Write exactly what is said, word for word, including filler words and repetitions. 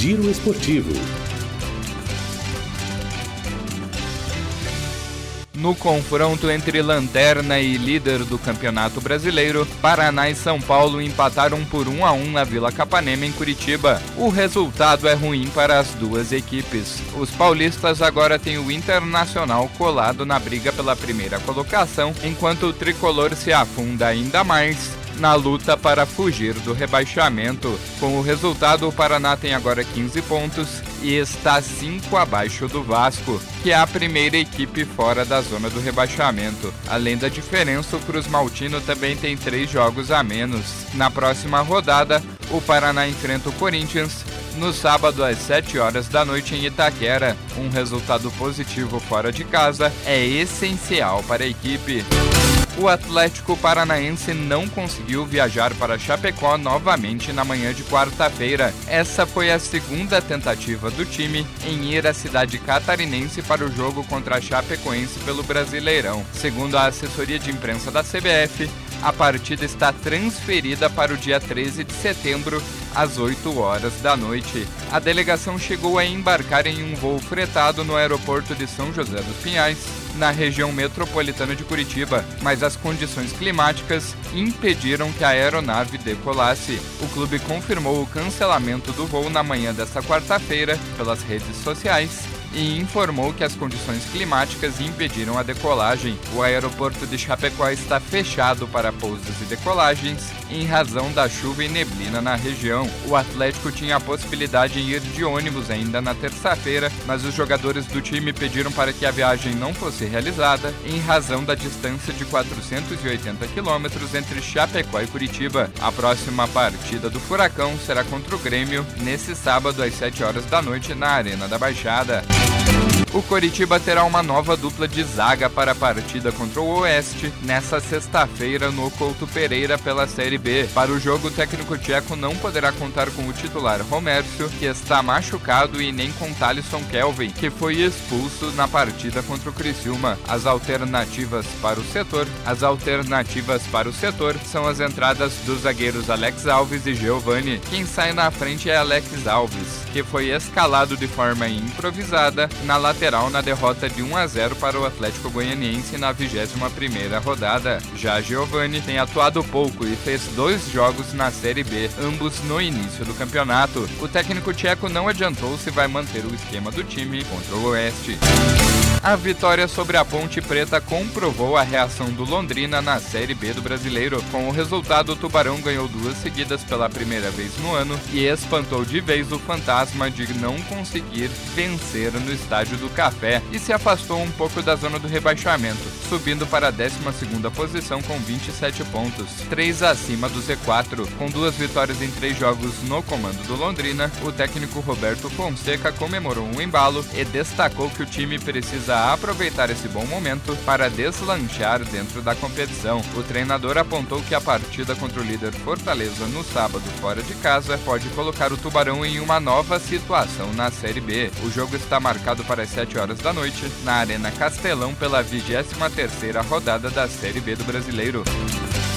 Giro Esportivo. No confronto entre lanterna e líder do Campeonato Brasileiro, Paraná e São Paulo empataram por um a um na Vila Capanema, em Curitiba. O resultado é ruim para as duas equipes. Os paulistas agora têm o Internacional colado na briga pela primeira colocação, enquanto o tricolor se afunda ainda mais na luta para fugir do rebaixamento. Com o resultado, o Paraná tem agora quinze pontos e está cinco abaixo do Vasco, que é a primeira equipe fora da zona do rebaixamento. Além da diferença, o Cruz Maltino também tem três jogos a menos. Na próxima rodada, o Paraná enfrenta o Corinthians no sábado às sete horas da noite em Itaquera. Um resultado positivo fora de casa é essencial para a equipe. O Atlético Paranaense não conseguiu viajar para Chapecó novamente na manhã de quarta-feira. Essa foi a segunda tentativa do time em ir à cidade catarinense para o jogo contra a Chapecoense pelo Brasileirão. Segundo a assessoria de imprensa da C B F, a partida está transferida para o dia treze de setembro, às oito horas da noite. A delegação chegou a embarcar em um voo fretado no aeroporto de São José dos Pinhais, na região metropolitana de Curitiba, mas as condições climáticas impediram que a aeronave decolasse. O clube confirmou o cancelamento do voo na manhã desta quarta-feira pelas redes sociais e informou que as condições climáticas impediram a decolagem. O aeroporto de Chapecó está fechado para pousos e decolagens em razão da chuva e neblina na região. O Atlético tinha a possibilidade de ir de ônibus ainda na terça-feira, mas os jogadores do time pediram para que a viagem não fosse realizada em razão da distância de quatrocentos e oitenta quilômetros entre Chapecó e Curitiba. A próxima partida do Furacão será contra o Grêmio nesse sábado às sete horas da noite na Arena da Baixada. O Coritiba terá uma nova dupla de zaga para a partida contra o Oeste nesta sexta-feira no Couto Pereira pela Série B. Para o jogo, o técnico tcheco não poderá contar com o titular Romércio, que está machucado, e nem com Thalisson Kelvin, que foi expulso na partida contra o Criciúma. As alternativas para o setor, as alternativas para o setor são as entradas dos zagueiros Alex Alves e Giovani. Quem sai na frente é Alex Alves, que foi escalado de forma improvisada na lateral na derrota de um a zero para o Atlético Goianiense na vigésima primeira rodada. Já Giovani tem atuado pouco e fez dois jogos na Série B, ambos no início do campeonato. O técnico tcheco não adiantou se vai manter o esquema do time contra o Oeste. A vitória sobre a Ponte Preta comprovou a reação do Londrina na Série B do Brasileiro. Com o resultado, o Tubarão ganhou duas seguidas pela primeira vez no ano e espantou de vez o fantasma de não conseguir vencer no Estádio do Café e se afastou um pouco da zona do rebaixamento, subindo para a décima segunda posição com vinte e sete pontos, três acima do Z quatro. Com duas vitórias em três jogos no comando do Londrina, o técnico Roberto Fonseca comemorou um embalo e destacou que o time precisa aproveitar esse bom momento para deslanchar dentro da competição. O treinador apontou que a partida contra o líder Fortaleza no sábado fora de casa pode colocar o Tubarão em uma nova situação na Série B. O jogo está marcado para as sete horas da noite na Arena Castelão pela vigésima terceira rodada da Série B do Brasileiro.